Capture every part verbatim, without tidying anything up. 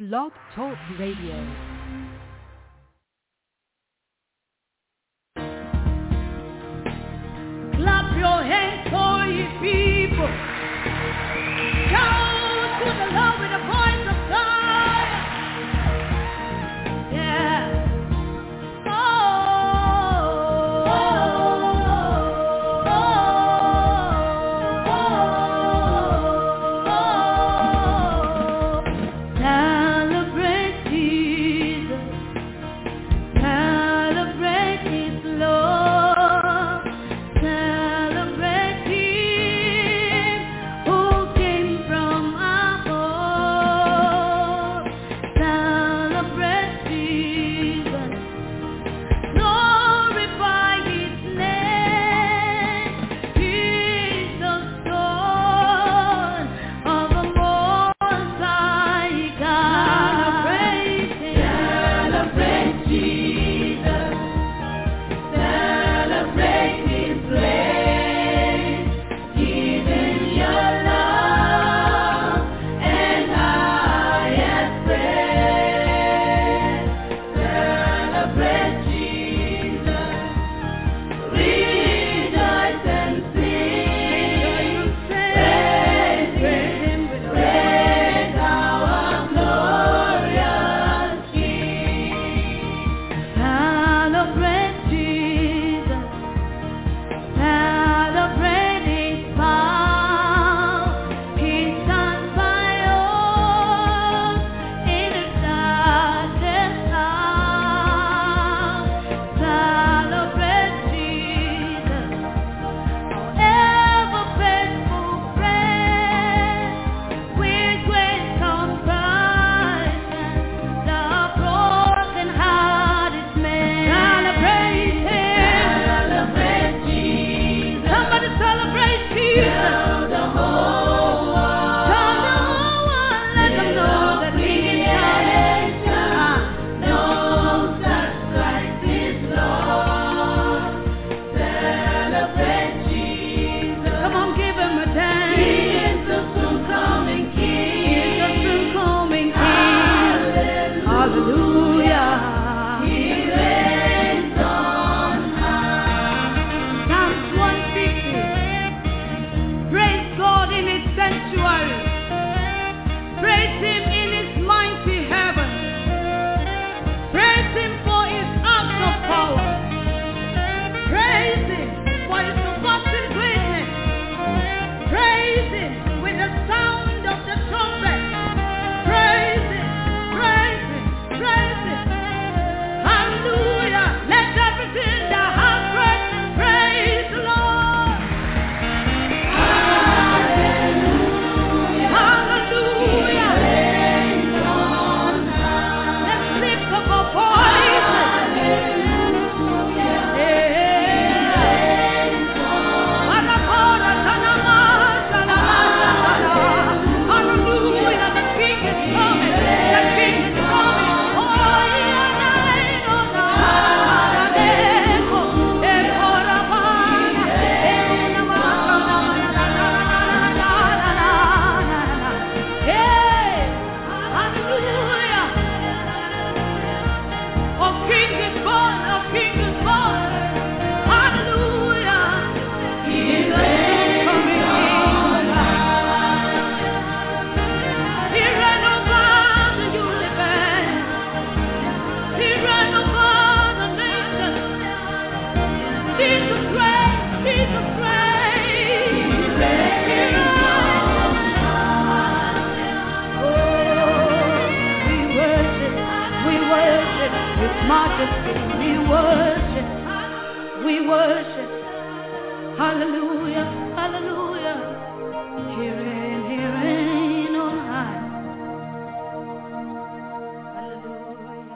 Blog Talk Radio. Clap your hands for ye people. Shout to the Lord with a voice of God. Yeah. Oh, oh, oh, oh, oh. Celebrate Jesus. Celebrate His love. Celebrate Him who came from above. Celebrate Jesus. Glorify His name. He is the Son of the Most High God. Celebrate Jesus. Celebrate His grace. Giving your love and highest praise. Celebrate Jesus. Rejoice and sing. Praise Him, praise our glorious King. Celebrate Jesus. Celebrate His power. He stands by us in the darkest hour. Celebrate Jesus, our ever faithful friend, with great compassion, the broken-hearted man. Celebrate Him. Celebrate Jesus. Somebody celebrate Jesus. Tell the whole world. Tell the whole world. Let them know that He is coming. Knows that Christ is Lord. Celebrate Jesus. Come on, give Him a dance. He is the soon coming King. He is the soon coming King. Hallelujah. He reigns on high. Psalms one fifty. Praise God in His sanctuary. Praise Him in His mighty heaven. Praise Him for His acts of power. Praise Him for His surpassing greatness. Praise Him with the sound of the trumpet. Praise Him, praise Him, praise Him. Hallelujah. Let everything that has breath praise the Lord. Hallelujah. Hallelujah. Let's lift up our voices. Hallelujah, the King is coming, the King is coming. Oh, yeah, oh, hallelujah. Oh, King is born, oh, King is born. Hallelujah. He is coming in. He ran over the universe. He ran over the nations. Jesus reigns, Jesus reigns. He ran Oh, we worship, we worship His majesty. We worship, we worship. Hallelujah, hallelujah. He reign, He reign on high. Hallelujah.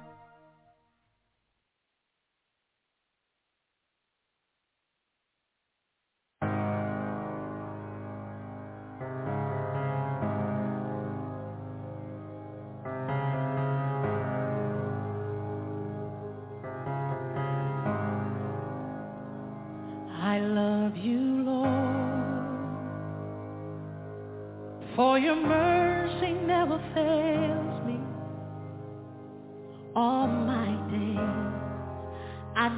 I love you, Lord, for your mercy never fails me.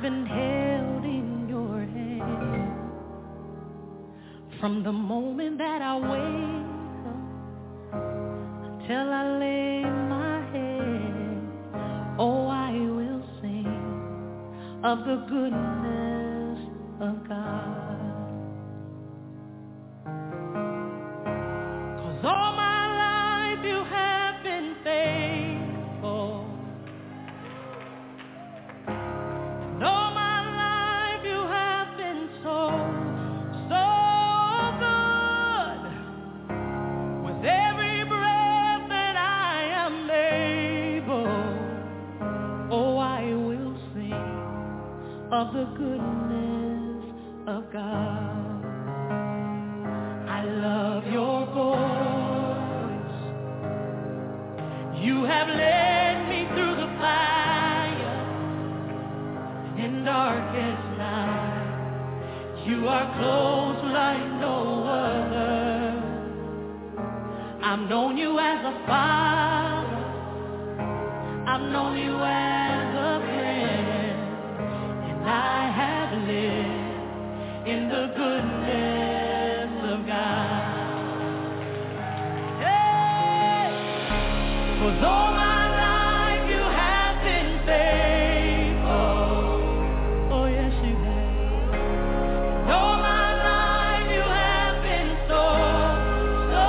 been held in your hand from the moment that I wake up till I lay my head. Oh, I will sing of the goodness of God. 'Cause all my life you have been faithful. And all my life you have been so, so good. With every breath that I am able, oh, I will sing of the goodness of God. I love your voice. You have led me through the fire in darkest night. You are close like no other. I've known you as a father. I've known you as a friend. And I have lived in the goodness of God. Hey! 'Cause all my life you have been faithful. Oh yes you have. And all my life you have been so, so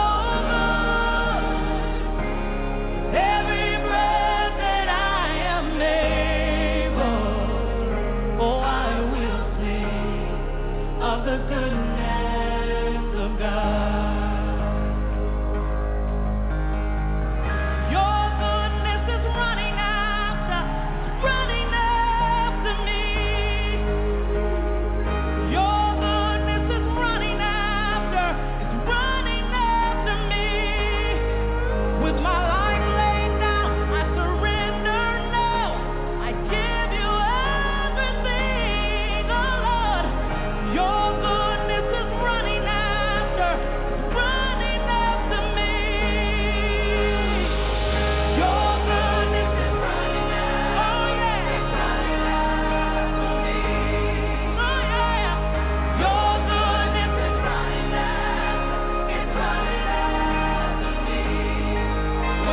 good. Every breath that I am able, oh I will sing of the goodness of God. Your goodness is running after, running after me. Your goodness is running after, is running after me. With my life laid down, I surrender now. I give you everything, oh Lord. Your goodness is running after, running after me. Your goodness is running after, oh yeah, it's running after me. Oh yeah, your goodness is running after, it's running after me.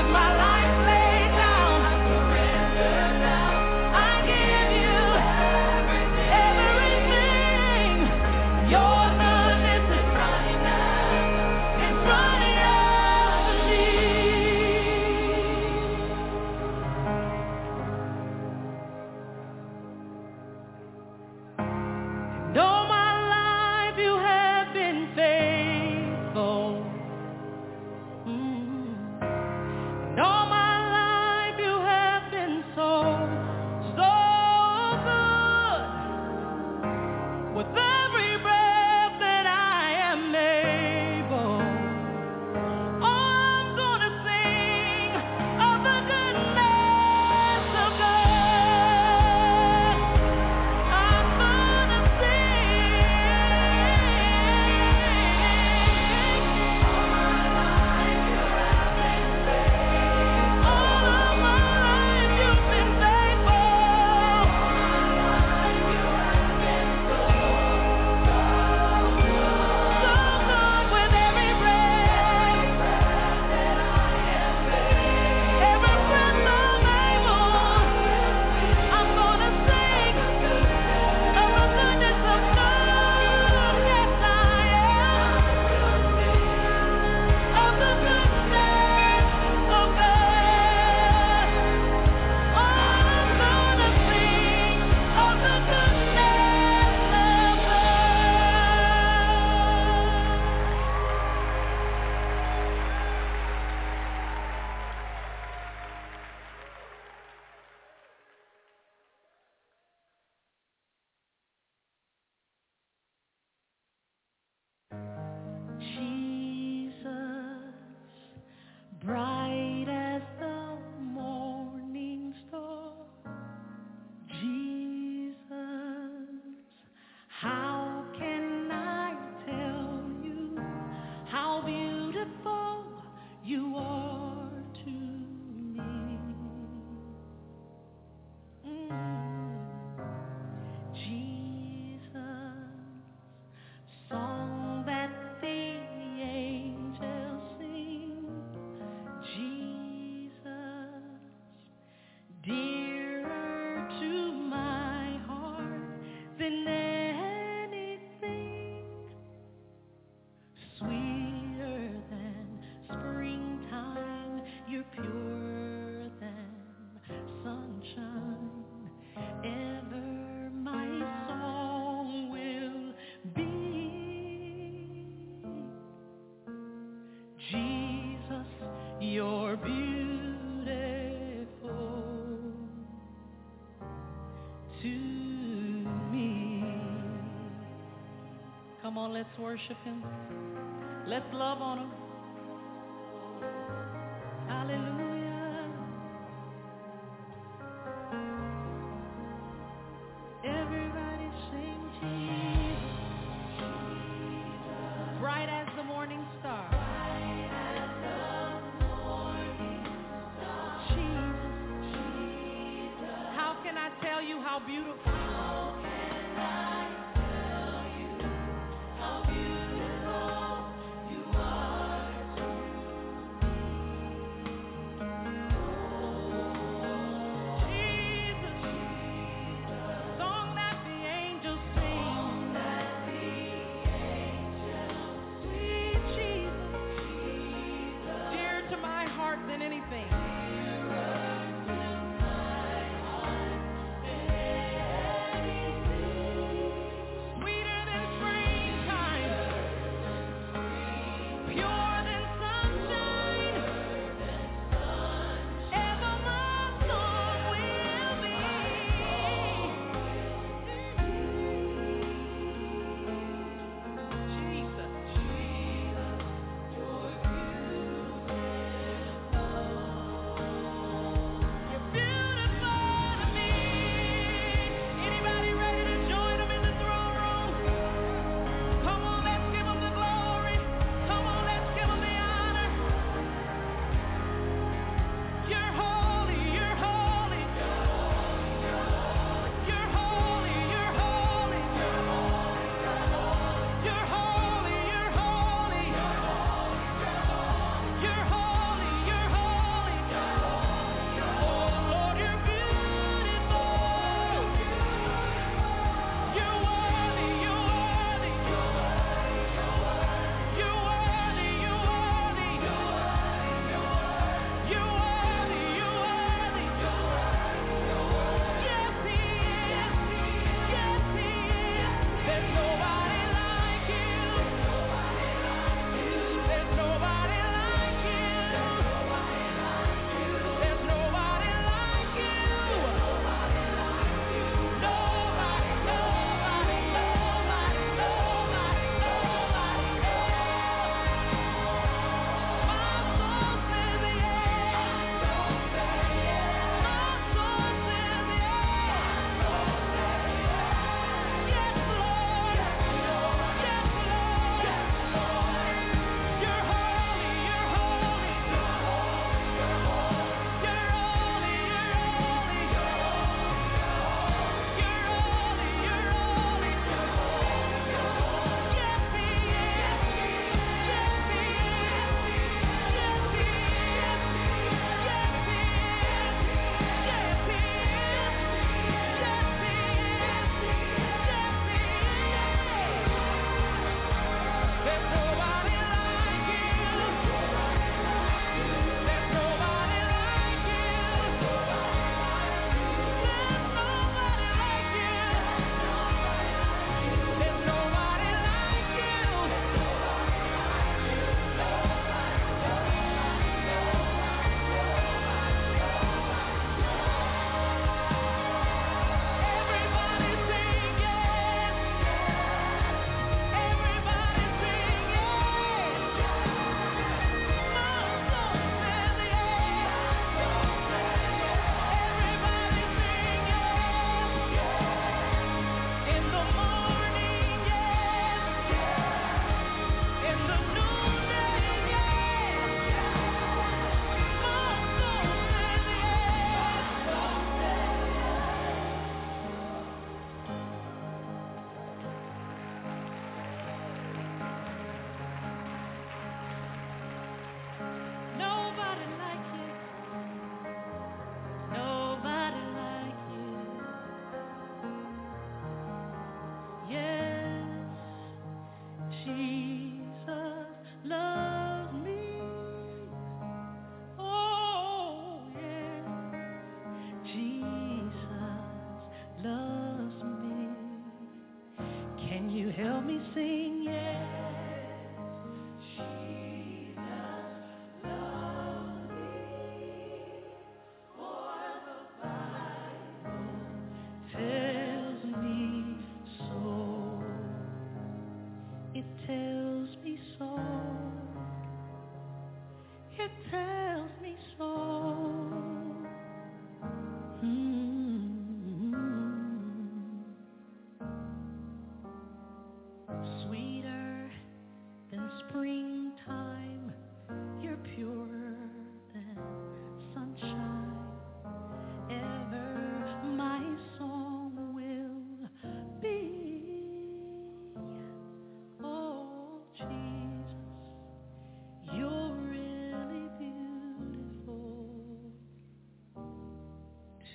Let's worship him. Let's love on him. Hallelujah. Everybody sing Jesus. Bright as the morning star. Bright as the morning star. Jesus. Jesus. How can I tell you how beautiful? How can I tell you how beautiful you are?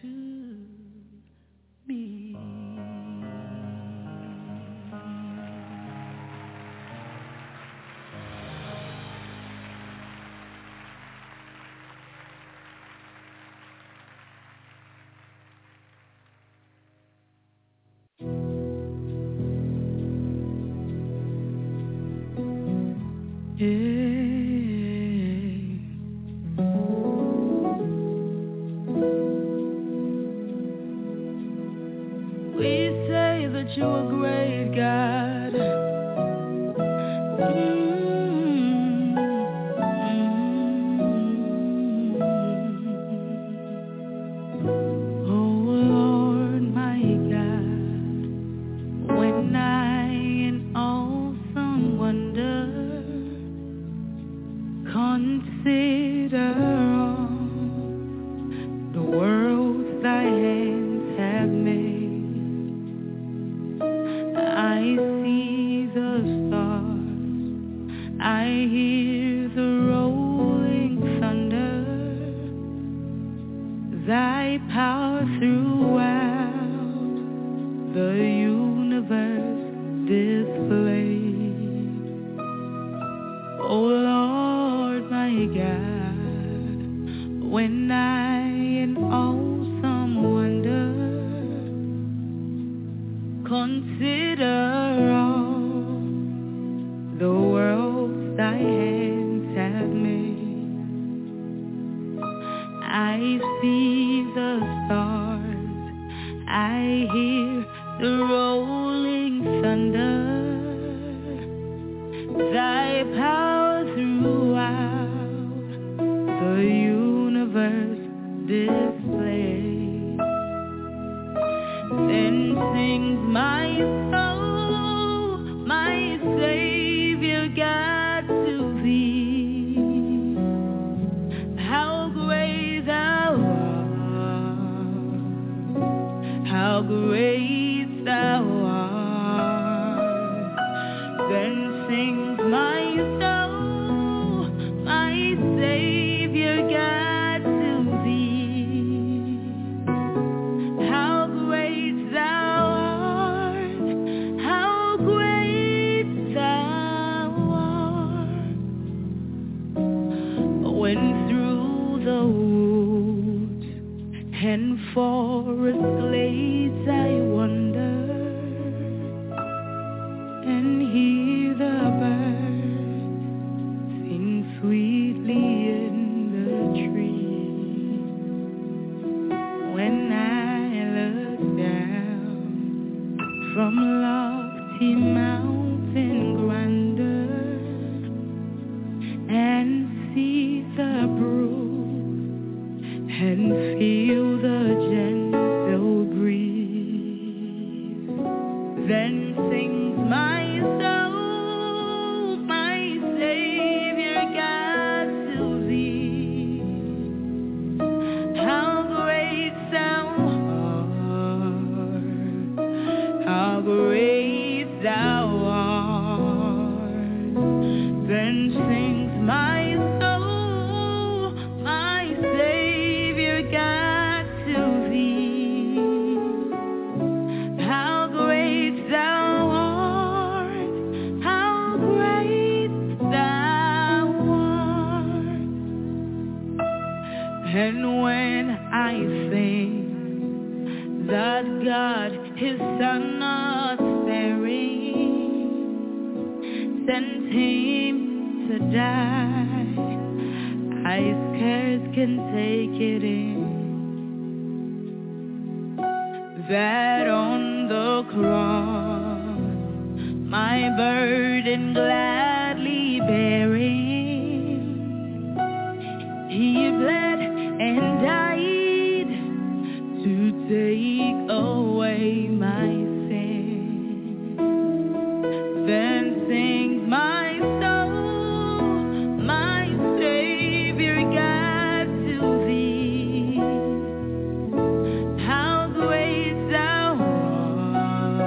to me.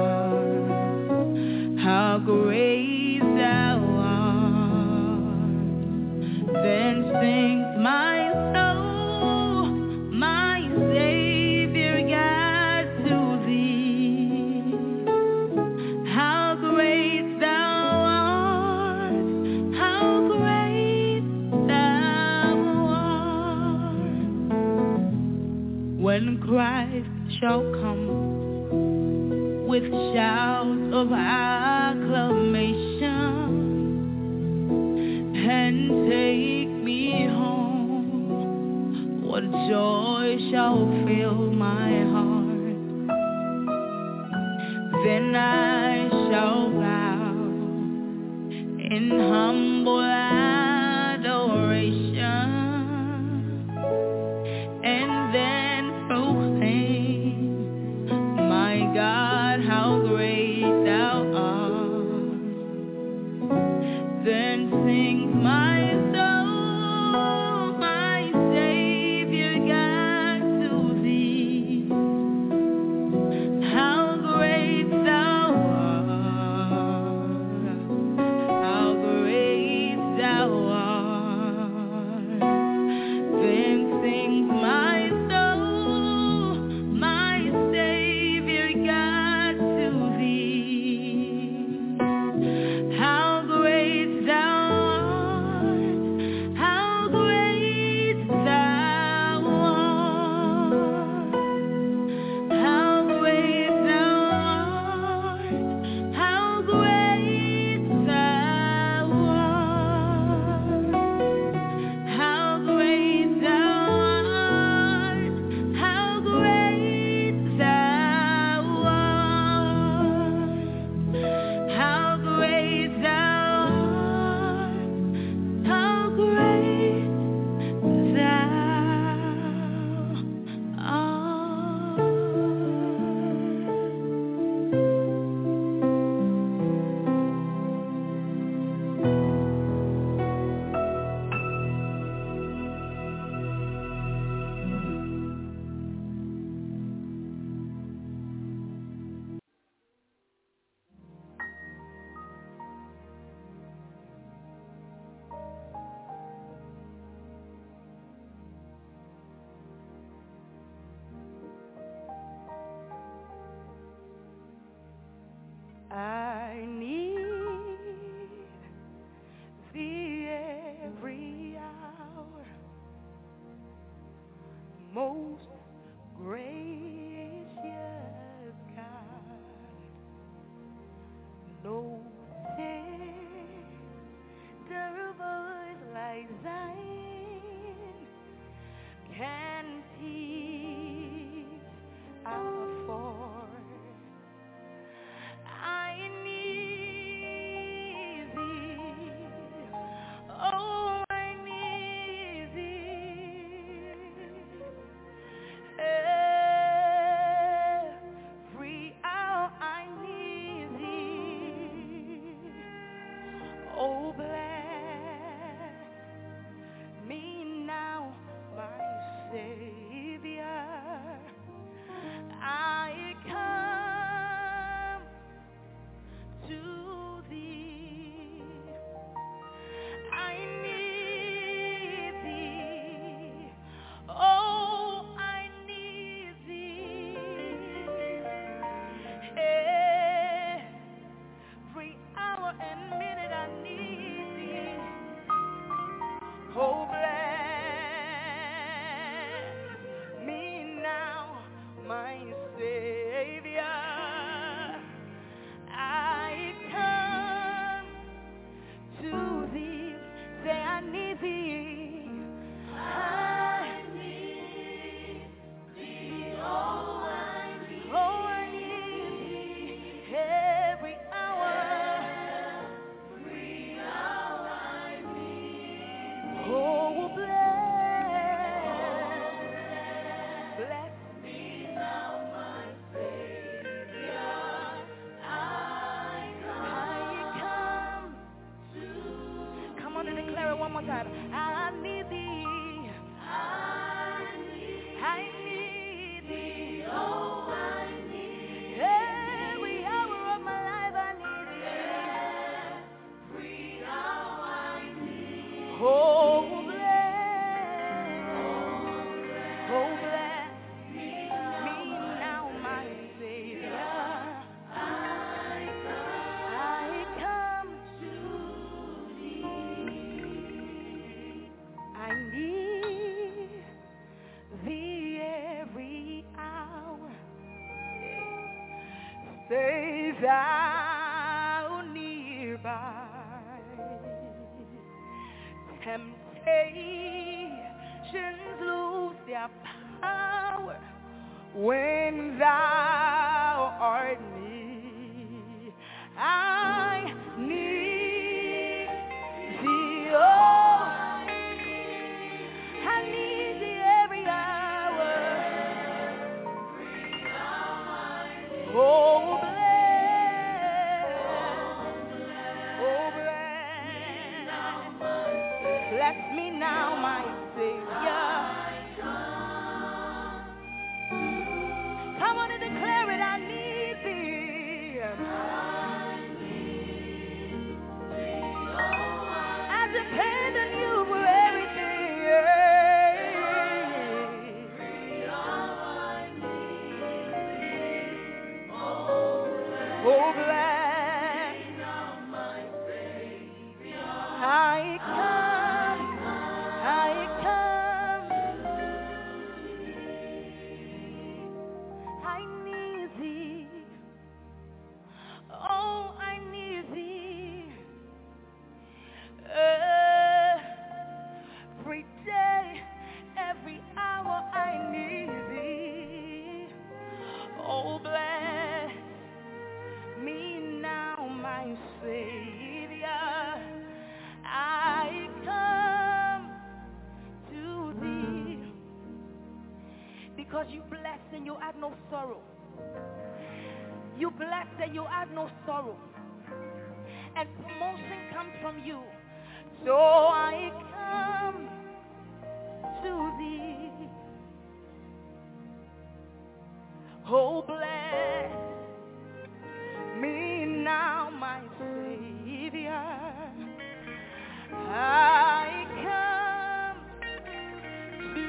How great thou art. when Christ shall come with shouts of acclamation and take me home, what joy shall fill my heart. Then I shall bow in humble adoration and then proclaim, my God, how great thou art. Then sing my soul, my Savior God, to thee, how great thou art, how great thou art. Then sing my soul, my Savior God, to thee, how great thou art, how great thou art, how great thou art, how great thou art, how great thou art, how great thou art, how great thou art, how great thou I need thee every hour, most gracious God. No tender voice like thine can teach our voice. I need thee, oh, I need thee, every hour I need thee, oh, bless me now, my Savior, I come to thee, I need thee, oh, I need thee, every hour and minute I need thee, oh, bless me now, my Savior, I come to thee, say I need thee, I need thee, oh, I need, oh, I need thee, every hour, every hour I need, oh, bless, bless me now, my Savior, I come to, come on and declare it one more time. I need thee, I need, I need thee, oh, I need, every hour of my life I need thee, every hour I need, oh, bless, oh, bless me now, my Savior, I come to thee. thou nearby. Temptations lose their power when thou art near. I need thee, oh, I need thee every hour. Oh, bless me now, my Savior. Come on and declare it, I need thee. I depend on you for everything. Oh, bless I come. I come, I need thee, oh, I need thee, every day, every hour I need thee, oh, bless me now, my Savior, I come to thee, because you bless and you add no sorrow. You bless and you add no sorrow. And promotion comes from you. So I come to thee. Oh, bless me now, my Savior. I come to,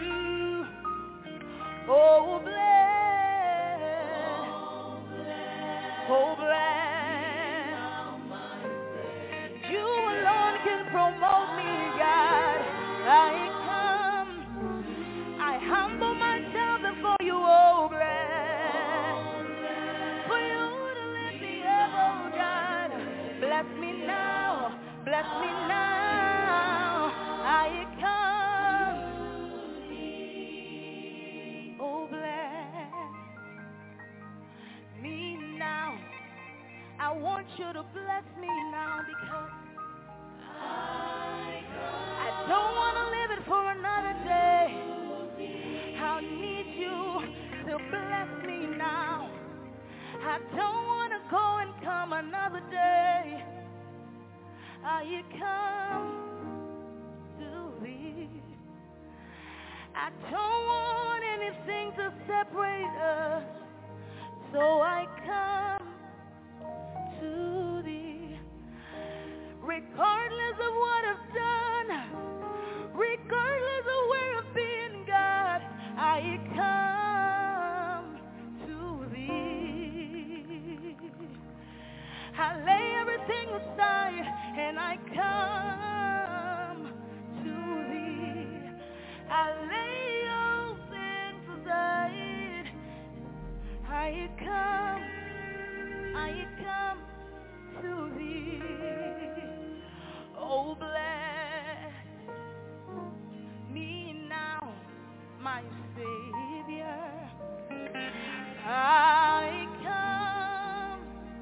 oh bless, oh bless, you alone can promote me, God. I come, I humble myself before you, oh bless, for you to lift me up, oh God. Bless me now, bless me now. I come, oh bless me now. I want you to bless me now because I, I don't want to live it for another day. I need you to bless me now. I don't want to go and come another day. I come to thee. I don't want anything to separate us, so I come to thee. Regardless of what I've done, regardless of where I've been, God, I come to thee. I lay everything aside and I come to thee. I lay all things aside. I come, I come to thee. Oh, bless me now, my Savior. I come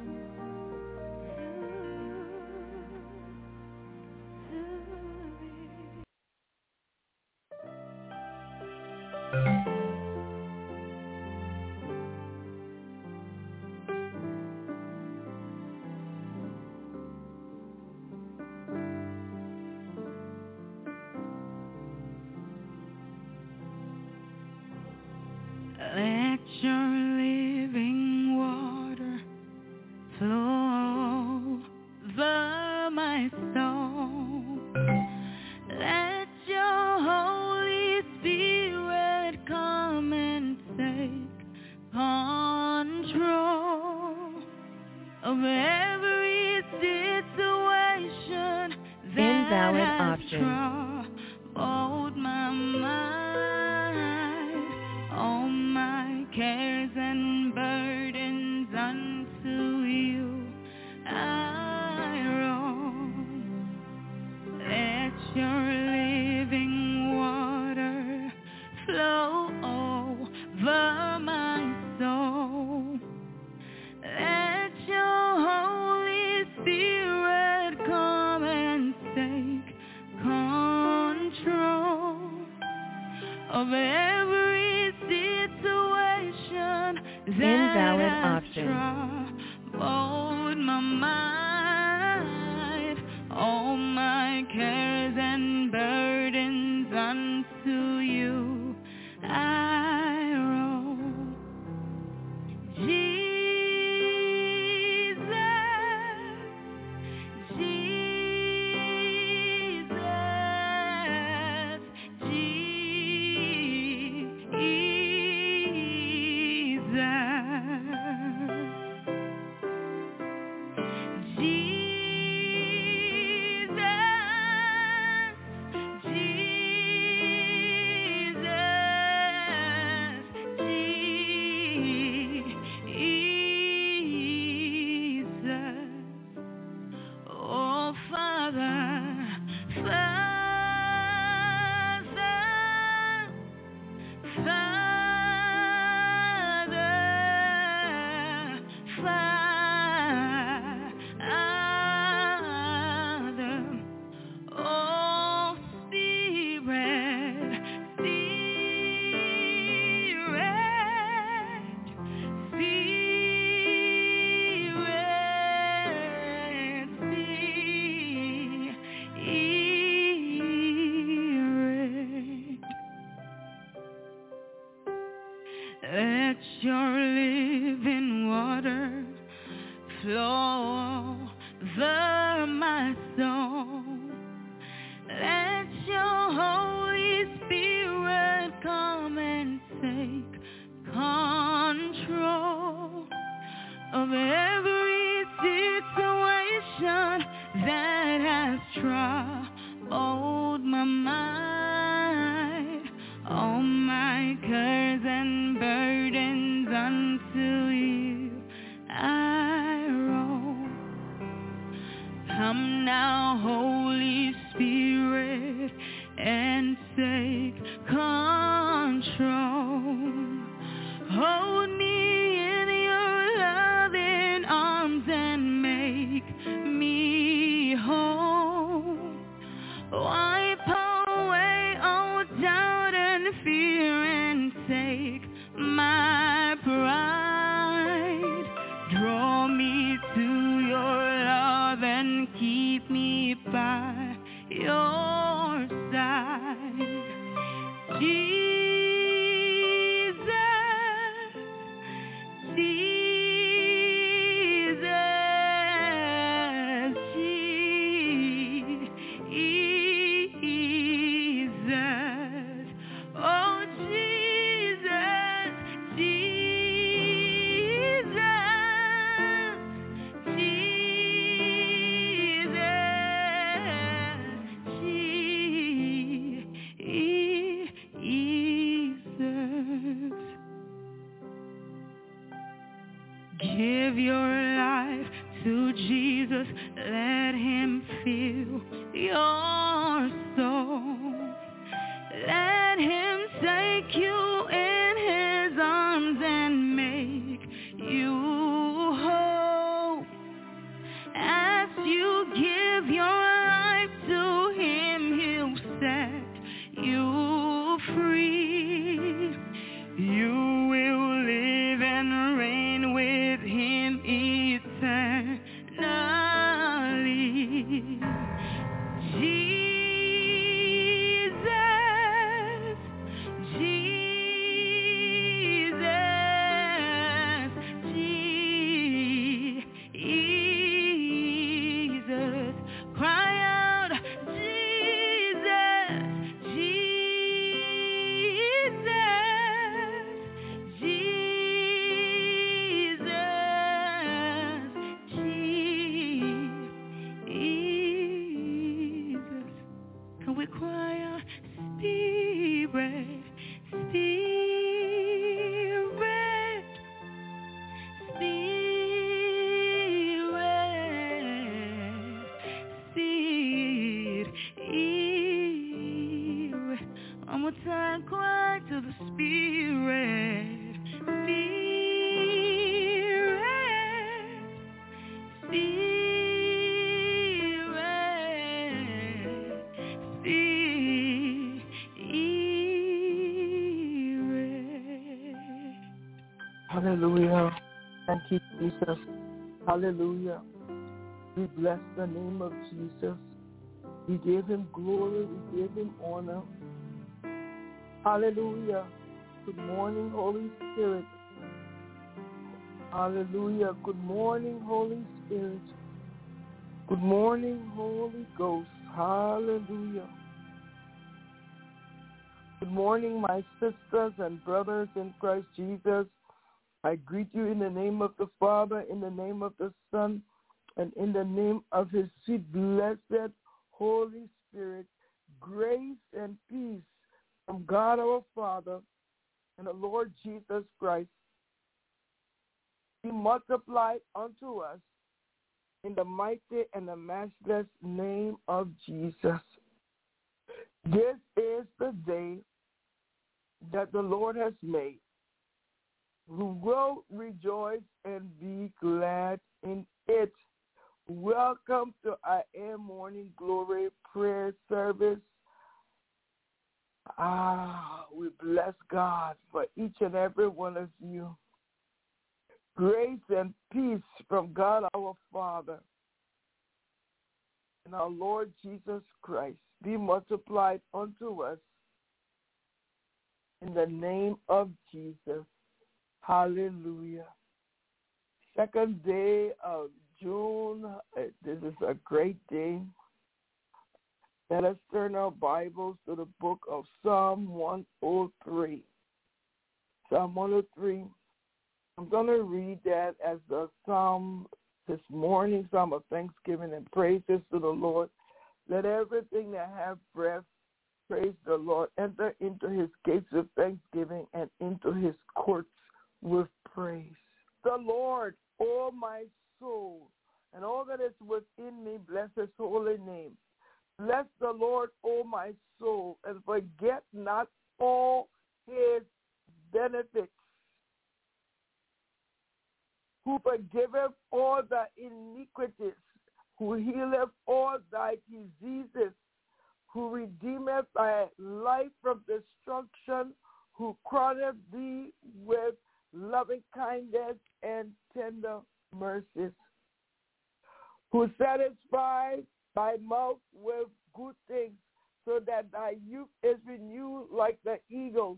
to, to thee. Let your living water flow over my soul. Let your Holy Spirit come and take control of every situation that Invalid has option. troubled my mind. All my cares and burdens unto you every situation that Invalid has option. troubled my mind, all my cares and burdens unto you I roll. Jesus, let your living water flow over my soul. Let your Holy Spirit come and take control of every situation that has troubled my mind, all my cares and burdens unto you I roll. Come now, Holy Spirit, and take control. Hold me in your loving arms and make me whole. Wipe away all doubt and fear and take my pride. Draw me to your love and keep me by your side. Jesus, Jesus, Jesus, oh Jesus, Jesus, Jesus. Give your life to Jesus, let him fill your soul. Let him take you in his arms and make you whole. As you give your life to him, he'll set you free. You will live and reign with him eternally. Jesus. Hallelujah. Thank you, Jesus. Hallelujah. We bless the name of Jesus. We give him glory. We give him honor. Hallelujah. Good morning, Holy Spirit. Hallelujah. Good morning, Holy Spirit. Good morning, Holy Ghost. Hallelujah. Good morning, my sisters and brothers in Christ Jesus. I greet you in the name of the Father, in the name of the Son, and in the name of his sweet, blessed Holy Spirit. Grace and peace from God our Father and the Lord Jesus Christ be multiplied unto us in the mighty and the matchless name of Jesus. This is the day that the Lord has made. We will rejoice and be glad in it. Welcome to our Air Morning Glory Prayer Service. Ah, we bless God for each and every one of you. Grace and peace from God our Father and our Lord Jesus Christ be multiplied unto us in the name of Jesus. Hallelujah. Second day of June. This is a great day. Let us turn our Bibles to the book of Psalm one oh three. Psalm one oh three. I'm going to read that as the psalm this morning, psalm of thanksgiving and praises to the Lord. Let everything that have breath praise the Lord. Enter into his gates with thanksgiving and into his courts with praise. The Lord, O my soul, and all that is within me, bless his holy name. Bless the Lord, O my soul, and forget not all his benefits, who forgiveth all thy iniquities, who healeth all thy diseases, who redeemeth thy life from destruction, who crowneth thee with loving kindness and tender mercies, who satisfies thy mouth with good things, so that thy youth is renewed like the eagles.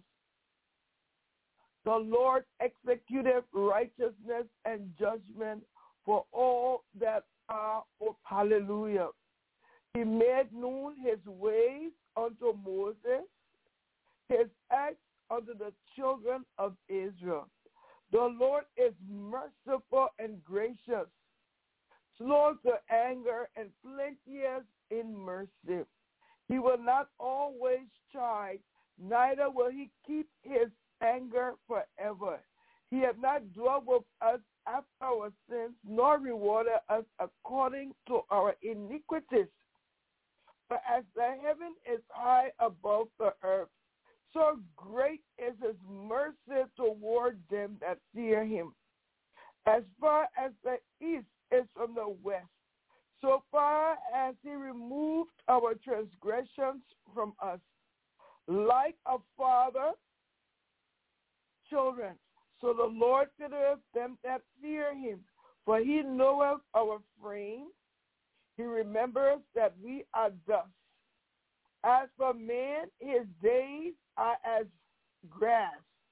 The Lord executeth righteousness and judgment for all that are of hallelujah. He made known his ways unto Moses, his acts unto the children of Israel. The Lord is merciful and gracious, slow to anger and plenteous in mercy. He will not always chide, neither will he keep his anger forever. He hath not dwelt with us after our sins, nor rewarded us according to our iniquities. But as the heaven is high above the earth, so great is his mercy toward them that fear him. As far as the east is from the west, so far as he removed our transgressions from us. Like a father, children, so the Lord considereth them that fear him. For he knoweth our frame. He remembers that we are dust. As for man, his days are as grass,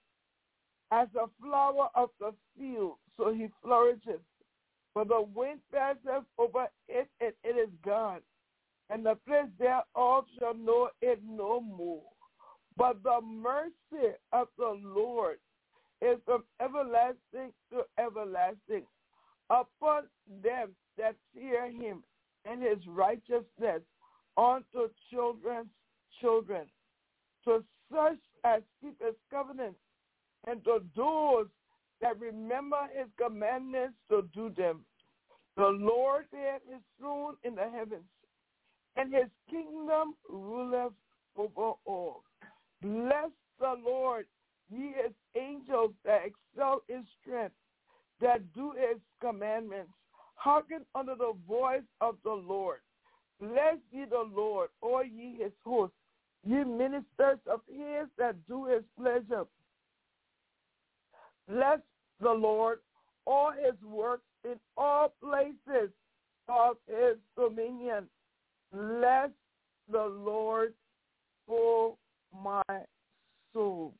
as a flower of the field, so he flourishes. For the wind passeth over it, and it is gone, and the place thereof shall know it no more. But the mercy of the Lord is from everlasting to everlasting upon them that fear him, and his righteousness unto children's children, to such as keep his covenant, and to those that remember his commandments to do them. The Lord hath his throne in the heavens, and his kingdom ruleth over all. Bless the Lord, ye his angels that excel in strength, that do his commandments. Hearken unto the voice of the Lord. Bless ye the Lord, all ye his hosts, ye ministers of his that do his pleasure. Bless the Lord all his works in all places of his dominion. Bless the Lord, O my soul.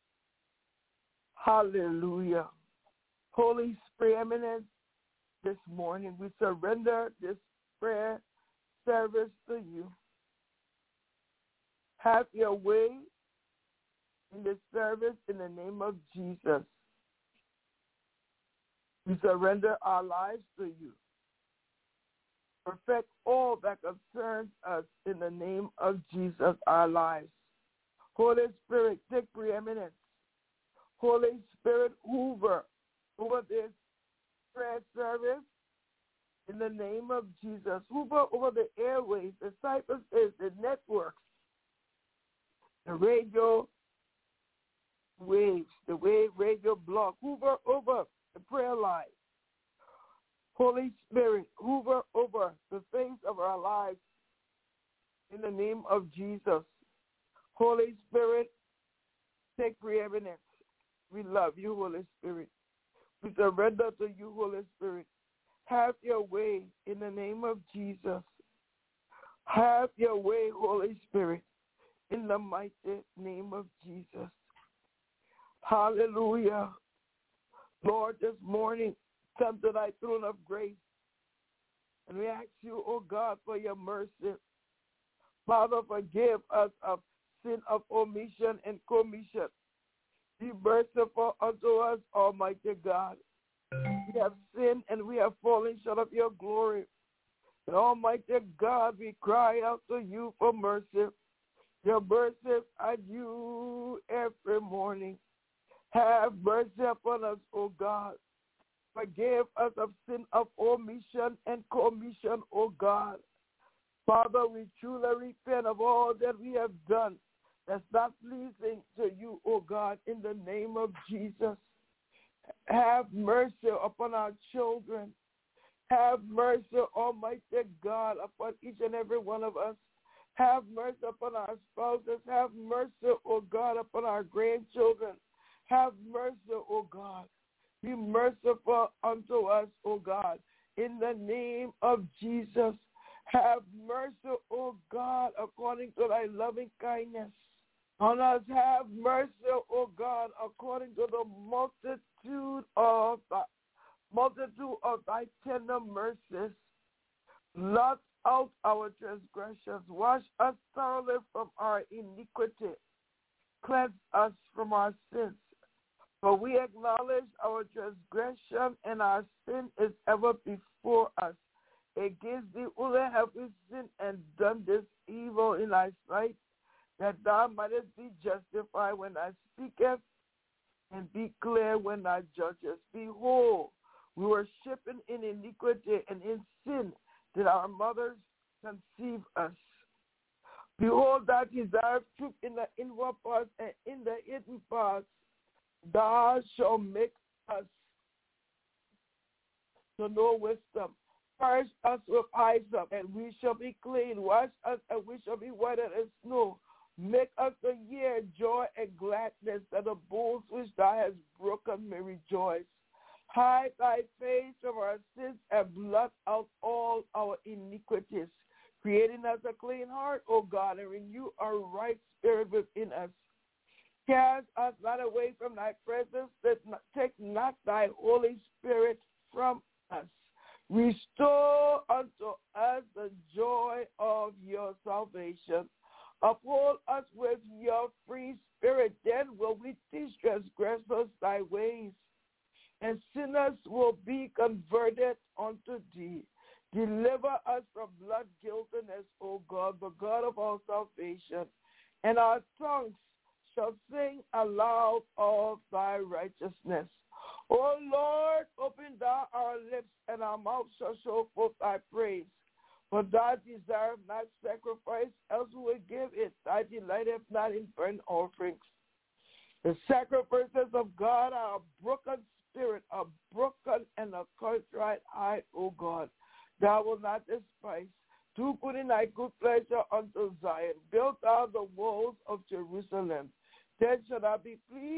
Hallelujah. Holy Preeminence, this morning we surrender this prayer service to you. Have your way in this service in the name of Jesus. We surrender our lives to you. Perfect all that concerns us in the name of Jesus, our lives. Holy Spirit, take preeminence. Holy Spirit, hover over this prayer service in the name of Jesus. Hover over the airways, the cyberspace, the networks, the radio waves, the wave radio block. Hover over the prayer line. Holy Spirit, hover over the things of our lives in the name of Jesus. Holy Spirit, take preeminence. We love you, Holy Spirit. We surrender to you, Holy Spirit. Have your way in the name of Jesus. Have your way, Holy Spirit, in the mighty name of Jesus. Hallelujah. Lord, this morning, come to thy throne of grace. And we ask you, oh God, for your mercy. Father, forgive us of sin of omission and commission. Be merciful unto us, Almighty God. We have sinned and we have fallen short of your glory. And Almighty God, we cry out to you for mercy. Your mercies are due every morning. Have mercy upon us, O God. Forgive us of sin of omission and commission, O God. Father, we truly repent of all that we have done that's not pleasing to you, O God, in the name of Jesus. Have mercy upon our children. Have mercy, Almighty God, upon each and every one of us. Have mercy upon our spouses. Have mercy, O God, upon our grandchildren. Have mercy, O God. Be merciful unto us, O God. In the name of Jesus, have mercy, O God, according to thy loving kindness. On us have mercy, O God, according to the multitude of the multitude of thy tender mercies. Blot out our transgressions. Wash us thoroughly from our iniquity. Cleanse us from our sins. For we acknowledge our transgression, and our sin is ever before us. Against thee only have we sinned and done this evil in thy sight, that thou mightest be justified when thou speakest, and be clear when thou judgest. Behold, we were shipping in iniquity, and in sin did our mothers conceive us. Behold, thou desirest truth in the inward parts, and in the hidden parts thou shalt make us to know wisdom. Purge us with hyssop, and we shall be clean. Wash us, and we shall be whiter than snow. Make us to hear joy and gladness, that the bones which thou hast broken may rejoice. Hide thy face from our sins, and blot out all our iniquities. Creating us a clean heart, O God, and renew a right spirit within us. Cast us not away from thy presence, take not thy Holy Spirit from us. Restore unto us the joy of your salvation. Uphold us with your free spirit, then will we teach transgressors thy ways, and sinners will be converted unto thee. Deliver us from blood guiltiness, O God, the God of our salvation, and our tongues shall sing aloud of thy righteousness. O Lord, open thou our lips, and our mouth shall show forth thy praise. For thou desirest not sacrifice, else we will give it. Thou delighteth not in burnt offerings. The sacrifices of God are a broken spirit, a broken and a contrite heart, O God. Thou wilt not despise. Do good in thy good pleasure unto Zion. Build thou the walls of Jerusalem. Then shall thou be pleased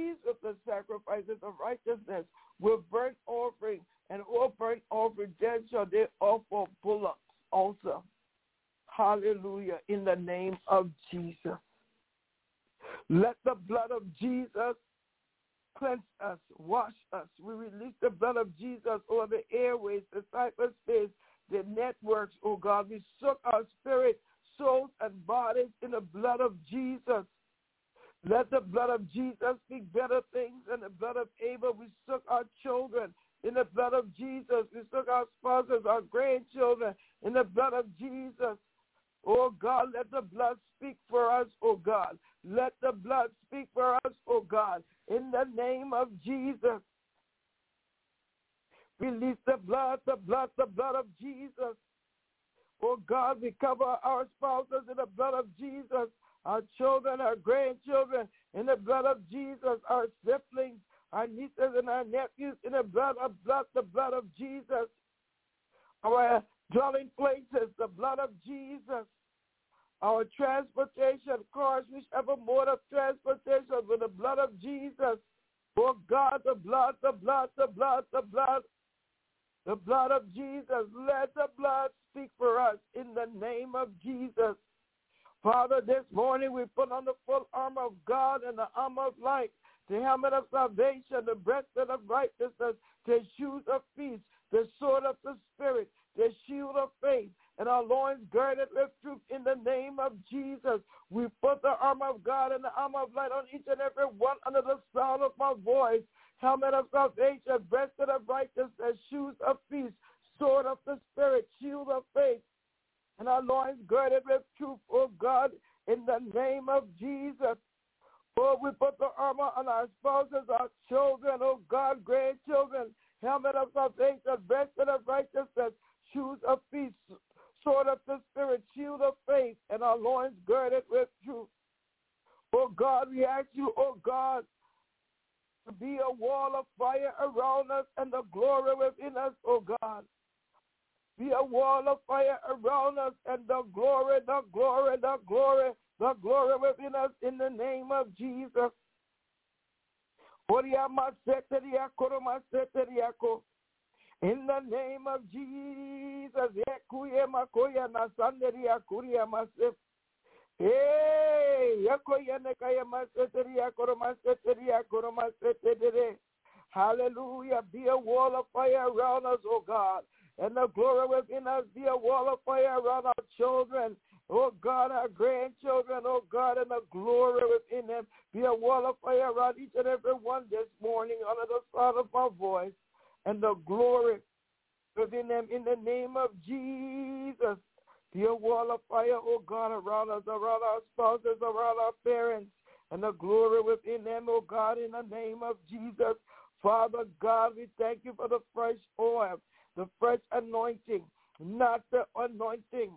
pleased with the sacrifices of righteousness, with burnt offering and all burnt offering, then shall they offer bullocks also. Hallelujah, in the name of Jesus. Let the blood of Jesus cleanse us, wash us. We release the blood of Jesus over the airways, the cyberspace, the networks, oh God. We soak our spirit, souls, and bodies in the blood of Jesus. Let the blood of Jesus speak better things than the blood of Abel. We soak our children in the blood of Jesus. We soak our spouses, our grandchildren in the blood of Jesus. Oh God, let the blood speak for us, oh God. Let the blood speak for us, oh God, in the name of Jesus. Release the blood, the blood, the blood of Jesus. Oh God, we cover our spouses in the blood of Jesus, our children, our grandchildren in the blood of Jesus, our siblings, our nieces and our nephews in the blood of blood, the blood of Jesus. Our dwelling places, the blood of Jesus. Our transportation, cars, whichever mode of transportation, with the blood of Jesus. Oh God, the blood, the blood, the blood, the blood, the blood of Jesus. Let the blood speak for us in the name of Jesus. Father, this morning we put on the full armor of God and the armor of light, the helmet of salvation, the breastplate of righteousness, the shoes of peace, the sword of the Spirit, the shield of faith, and our loins girded with truth in the name of Jesus. We put the armor of God and the armor of light on each and every one under the sound of my voice. Helmet of salvation, breastplate of righteousness, shoes of peace, sword of the Spirit, shield of faith, and our loins girded with truth, oh God, in the name of Jesus. Oh, we put the armor on our spouses, our children, oh God, grandchildren, helmet of salvation, breastplate of righteousness, shoes of peace, sword of the Spirit, shield of faith, and our loins girded with truth. Oh God, we ask you, oh God, to be a wall of fire around us and the glory within us, oh God. Be a wall of fire around us and the glory, the glory, the glory, the glory within us in the name of Jesus. In the name of Jesus, hey, hallelujah. Be a wall of fire around us, oh God, and the glory within us. Be a wall of fire around our children, oh God, our grandchildren, oh God, and the glory within them. Be a wall of fire around each and every one this morning under the sound of my voice, and the glory within them in the name of Jesus. Be a wall of fire, oh God, around us, around our spouses, around our parents, and the glory within them, oh God, in the name of Jesus. Father God, we thank you for the fresh oil, the fresh anointing, not the anointing.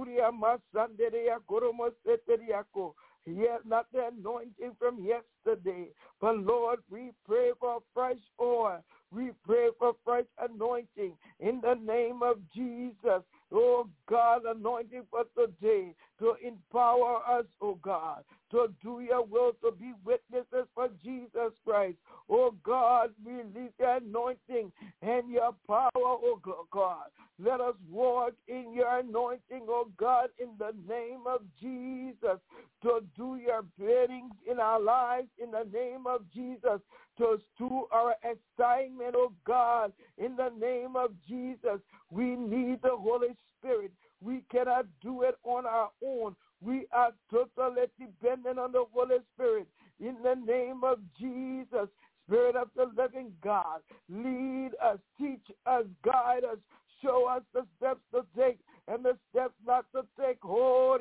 Yes, not the anointing from yesterday. But Lord, we pray for fresh oil. We pray for fresh anointing in the name of Jesus. Oh God, anointing for today to empower us, oh God, to do your will, to be witnesses for Jesus Christ. Oh God, release the anointing and your power, oh God. Let us walk in your anointing, oh God, in the name of Jesus, to do your biddings in our lives in the name of Jesus, to do our assignment, oh God, in the name of Jesus. We need the Holy Spirit. We cannot do it on our own. We are totally dependent on the Holy Spirit. In the name of Jesus, Spirit of the living God, lead us, teach us, guide us, show us the steps to take and the steps not to take. Oh,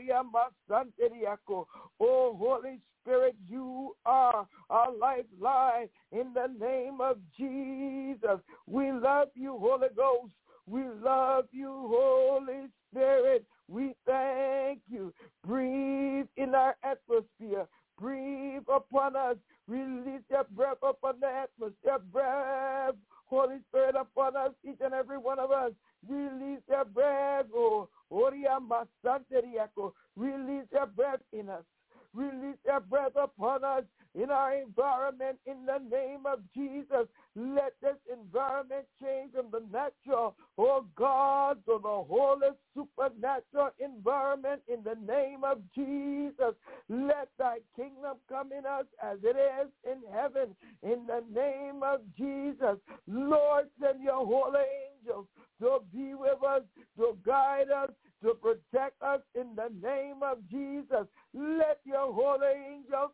Holy Spirit, you are our lifeline in the name of Jesus. We love you, Holy Ghost. We love you, Holy Spirit. We thank you. Breathe in our atmosphere. Breathe upon us. Release your breath upon the atmosphere. Breath, Holy Spirit, upon us, each and every one of us. Release your breath, oh, release your breath in us. Release your breath upon us in our environment in the name of Jesus. Let this environment change from the natural, oh God, to the holy supernatural environment in the name of Jesus. Let thy kingdom come in us as it is in heaven in the name of Jesus. Lord, send your holy angels to be with us, to guide us, to protect us in the name of Jesus. Let your holy angels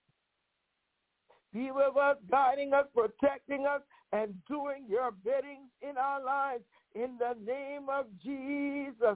be with us, guiding us, protecting us, and doing your bidding in our lives. In the name of Jesus.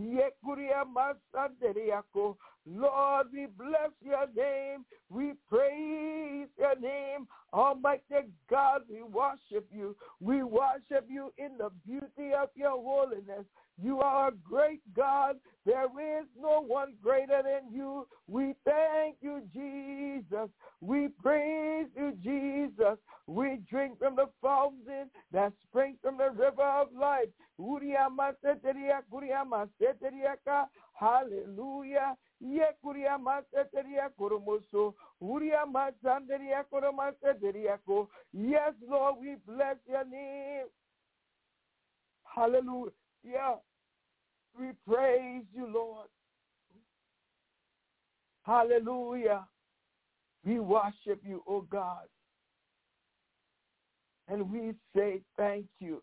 Lord, we bless your name. We praise your name. Almighty God, we worship you. We worship you in the beauty of your holiness. You are a great God. There is no one greater than you. We thank you, Jesus. We praise you, Jesus. We drink from the fountain that springs from the river of life. Hallelujah. Yes, Lord, we bless your name. Hallelujah. Yeah, we praise you, Lord. Hallelujah. We worship you, oh God. And we say thank you.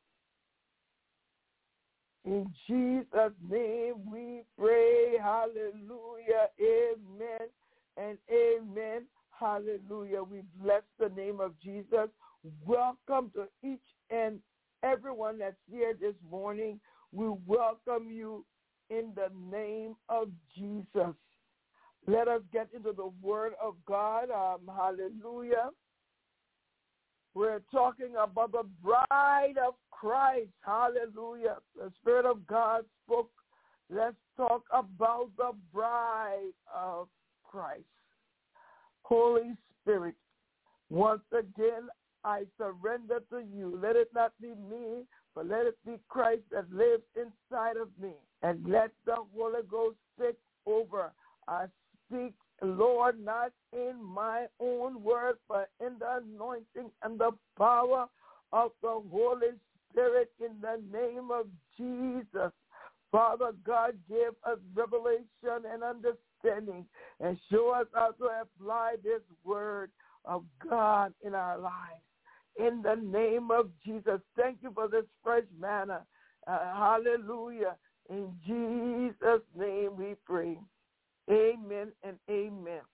In Jesus' name we pray. Hallelujah. Amen and amen. Hallelujah. We bless the name of Jesus. Welcome to each and everyone that's here this morning. We welcome you in the name of Jesus. Let us get into the word of God. Um, hallelujah. We're talking about the bride of Christ. Hallelujah. The Spirit of God spoke. Let's talk about the bride of Christ. Holy Spirit, once again, I surrender to you. Let it not be me, but let it be Christ that lives inside of me. And let the Holy Ghost take over. I speak, Lord, not in my own words, but in the anointing and the power of the Holy Spirit in the name of Jesus. Father God, give us revelation and understanding and show us how to apply this word of God in our lives. In the name of Jesus, thank you for this fresh manna. Uh, hallelujah. In Jesus' name we pray. Amen and amen.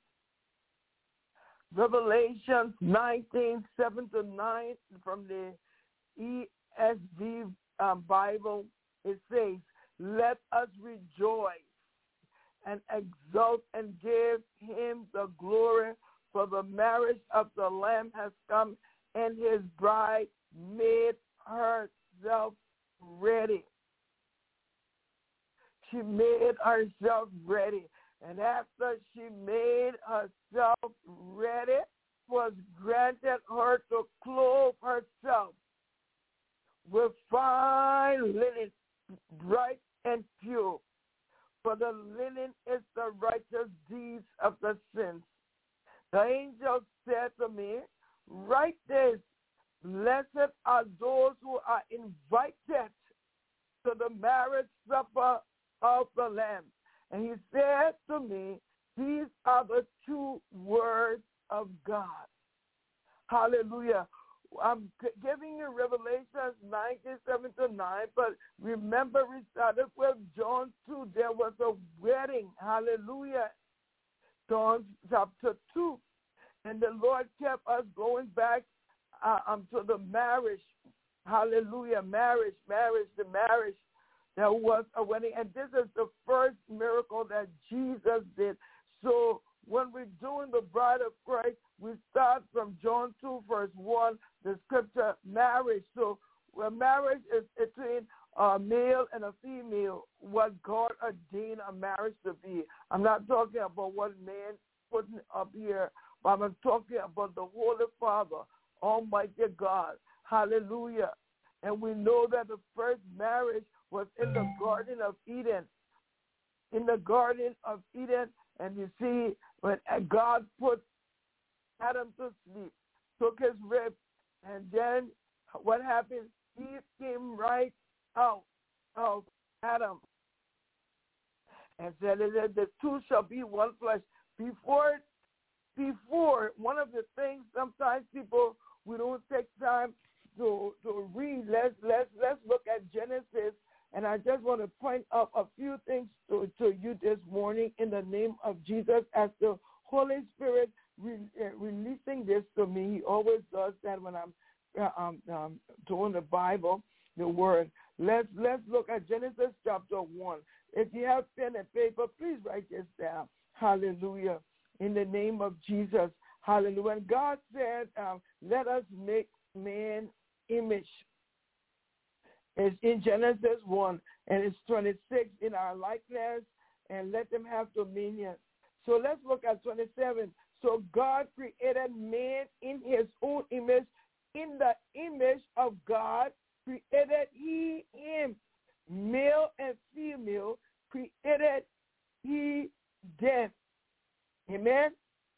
Revelation nineteen, seven to nine from the E S V um, Bible, it says, let us rejoice and exult and give him the glory, for the marriage of the Lamb has come, and his bride made herself ready. She made herself ready. And after she made herself ready, was granted her to clothe herself with fine linen, bright and pure. For the linen is the righteous deeds of the saints. The angel said to me, write this, blessed are those who are invited to the marriage supper of the Lamb. And he said to me, these are the true words of God. Hallelujah. I'm giving you Revelation nineteen, seven to nine, but remember we started with John two. There was a wedding. Hallelujah. John chapter two. And the Lord kept us going back uh, um, to the marriage. Hallelujah. Marriage, marriage, the marriage. There was a wedding. And this is the first miracle that Jesus did. So when we're doing the bride of Christ, we start from John two, verse one, the scripture marriage. So when marriage is between a male and a female, what God ordained a marriage to be. I'm not talking about what man putting up here, but I'm talking about the Holy Father, Almighty God. Hallelujah. And we know that the first marriage was in the Garden of Eden. In the Garden of Eden, And you see, when God put Adam to sleep, took his rib, and then what happened? Eve came right out of Adam and said that the two shall be one flesh. Before, before one of the things, sometimes people, we don't take time to to read. Let's let's let's look at Genesis, and I just want to point out a few things to, to you this morning in the name of Jesus as the Holy Spirit re, uh, releasing this to me. He always does that when I'm uh, um, um, doing the Bible, the Word. Let's let's look at Genesis chapter one. If you have pen and paper, please write this down. Hallelujah. In the name of Jesus. Hallelujah. And God said, um, let us make man image. It's in Genesis one, and it's twenty-six, in our likeness, and let them have dominion. So let's look at twenty-seven. So God created man in his own image. In the image of God created he him. Male and female created he them. Amen?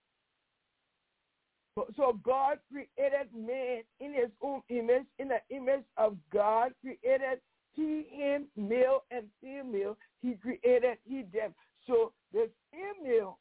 So God created man in his own image. In the image of God created he him, male and female. He created he them. So the female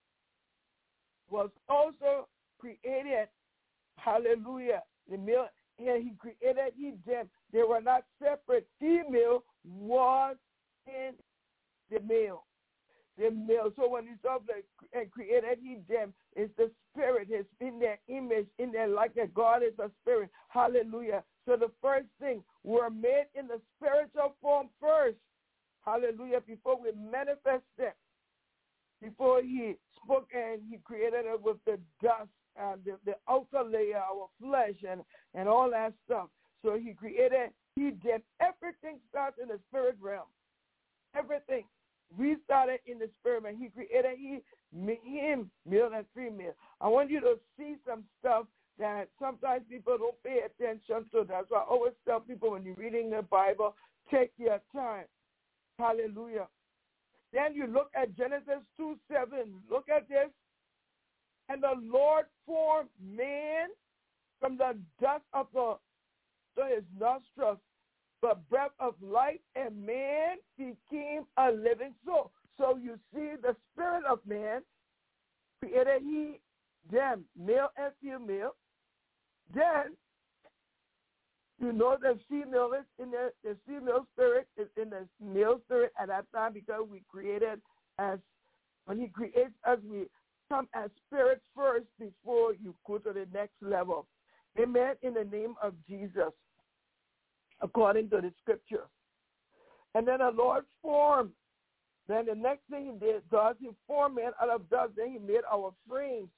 was also created. Hallelujah. The male, and he created he them. They were not separate. Female was in the male. The male. So when he saw the and created he them, it's the spirit. It's in their image, in their likeness. God is a spirit. Hallelujah. So the first thing, we're made in the spiritual form first. Hallelujah. Before we manifest it. Before he spoke and he created it with the dust and the, the outer layer, our flesh and, and all that stuff. So he created, he did everything starts in the spirit realm. Everything. We started in the spirit and he created he, him, male and female. I want you to see some stuff that sometimes people don't pay attention to. That's why I always tell people when you're reading the Bible, take your time. Hallelujah. Then you look at Genesis two seven. Look at this. And the Lord formed man from the dust of the, so his nostrils, the breath of life, and man became a living soul. So you see the spirit of man created he, them, male and female. Then you know the female is in the, the female spirit is in the male spirit at that time, because we created as, when he creates us, we come as spirits first before you go to the next level. Amen. In the name of Jesus, according to the scripture. And then the Lord formed. Then the next thing he did, God, he formed man out of dust. Then he made our frames,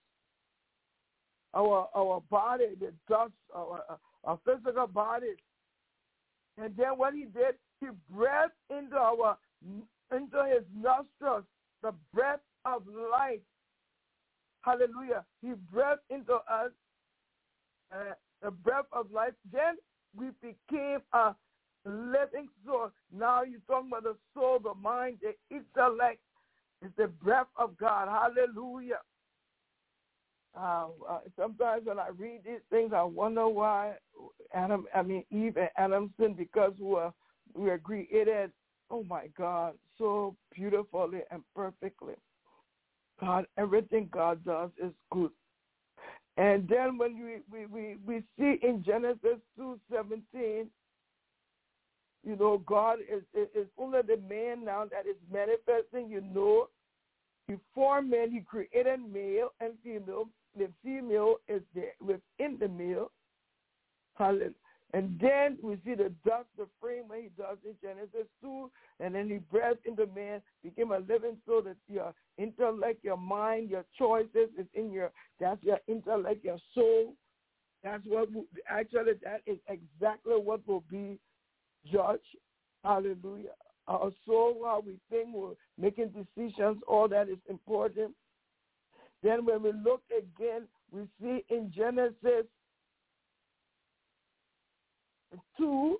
our our body, the dust, our, our physical bodies. And then what he did, he breathed into our into his nostrils the breath of life. Hallelujah. He breathed into us uh, the breath of life. Then we became a living soul. Now you're talking about the soul, the mind, the intellect. It's the breath of God. Hallelujah. Uh, uh, sometimes when I read these things, I wonder why Adam, I mean Eve and Adam sinned, because we were, we were created, oh my God, so beautifully and perfectly. God, everything God does is good. And then when we, we, we, we see in Genesis two seventeen, you know, God is, is, is only the man now that is manifesting, you know. He formed man, he created male and female. The female is there within the male. Hallelujah. And then we see the dust, the frame when he does in Genesis two, and then he breathed into man, became a living soul. That your intellect, your mind, your choices is in your, that's your intellect, your soul. That's what, actually that is exactly what will be judged. Hallelujah. Our soul, how we think, we're making decisions, all that is important. Then when we look again, we see in Genesis two,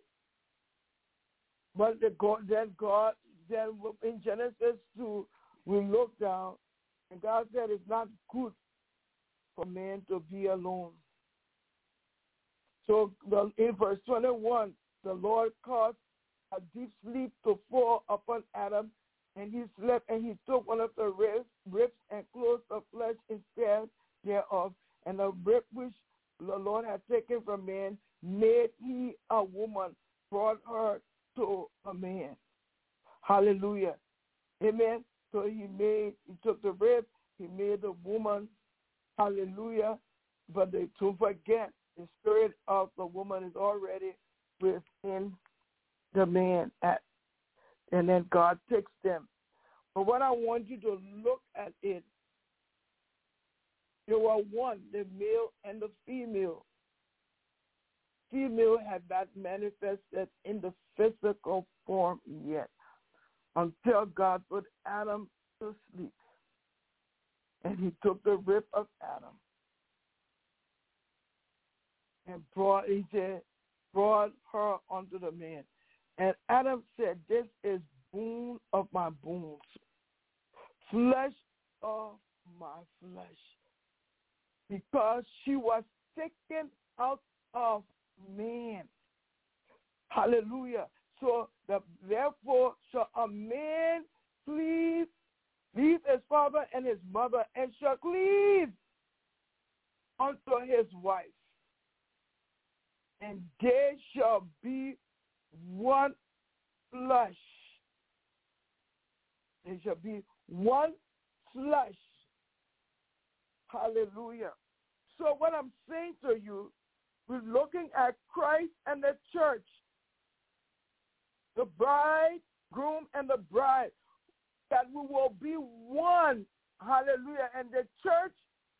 but the God, then God, then in Genesis two, we look down, And God said it's not good for man to be alone. So the, in verse twenty-one, the Lord caused a deep sleep to fall upon Adam, and he slept, and he took one of the ribs, ribs and closed the flesh instead thereof, and the rib which the Lord had taken from man made he a woman, brought her to a man. Hallelujah. Amen. So he made, he took the rib, he made the woman. Hallelujah. But they, don't forget, the spirit of the woman is already within the man. At, and then God takes them. But what I want you to look at it, there were one, the male and the female. Female had not manifested in the physical form yet until God put Adam to sleep. And he took the rib of Adam and brought, he said, brought her unto the man. And Adam said, this is bone of my bones, flesh of my flesh, because she was taken out of man. Hallelujah. So the, therefore shall a man cleave, leave his father and his mother, and shall cleave unto his wife, and they shall be one flesh. They shall be one flesh. Hallelujah. So what I'm saying to you, we're looking at Christ and the church, the bridegroom and the bride, that we will be one. Hallelujah. And the church,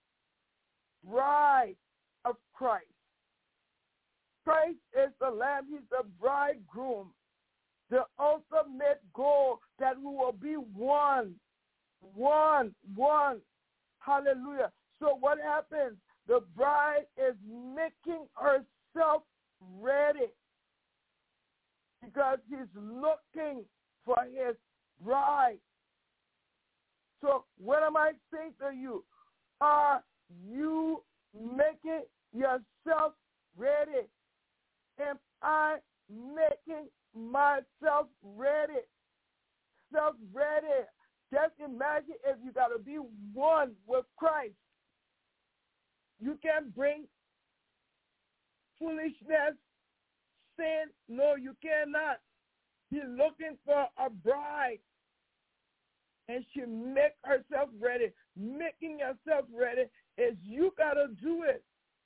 bride of Christ. Christ is the Lamb. He's the bridegroom. The ultimate goal that we will be one, one, one. Hallelujah. So what happens? The bride is making herself ready because he's looking for his bride. So what am I saying to you? Are you making yourself ready? Am I making myself ready? Self-ready. Just imagine if you got to be one with Christ. You can't bring foolishness, sin. No, you cannot. He's looking for a bride. And she make herself ready. Making yourself ready is you got to do it.